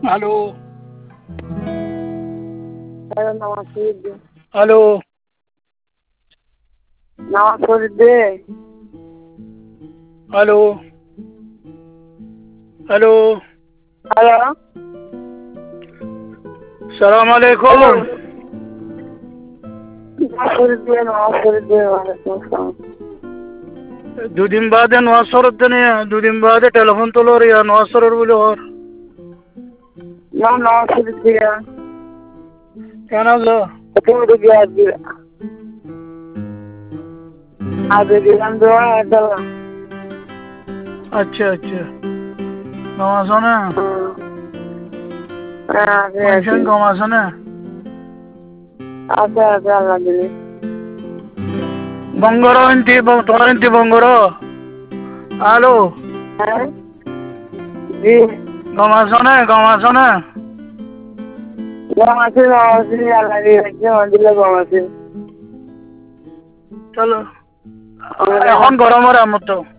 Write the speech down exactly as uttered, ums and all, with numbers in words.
hello hello নামাজ পড়ে দে hello নামাজ পড়ে দে হ্যালো হ্যালো হ্যালো সালাম আলাইকুম হ্যালো নামাজ পড়ে দে নামাজ পড়ে দে ওয়ালাইকুম আসসালাম দুদিন বাদে নোয়াজ শরৎ দেনে দুদিন বাদে টেলিফোন তোলো রে নোয়াজ শরৎ বলে ওর না নামাজ পড়ে দে কেন আছো তুমি তো গিয়ে আসবি আজ দিলাম দোয়া দিলাম আচ্ছা আচ্ছা কম আছো না পেনশন কম আছো না আচ্ছা আচ্ছা আল্লাহ দিলে বঙ্গর ইন্তি তোমার ইন্তি বঙ্গর হ্যালো হ্যাঁ জি কম আছো না কম আছো না গম আছে নামাজ দিলে আল্লাহ দিয়ে দিলে গম আছে চলো এখন গরমের আমার তো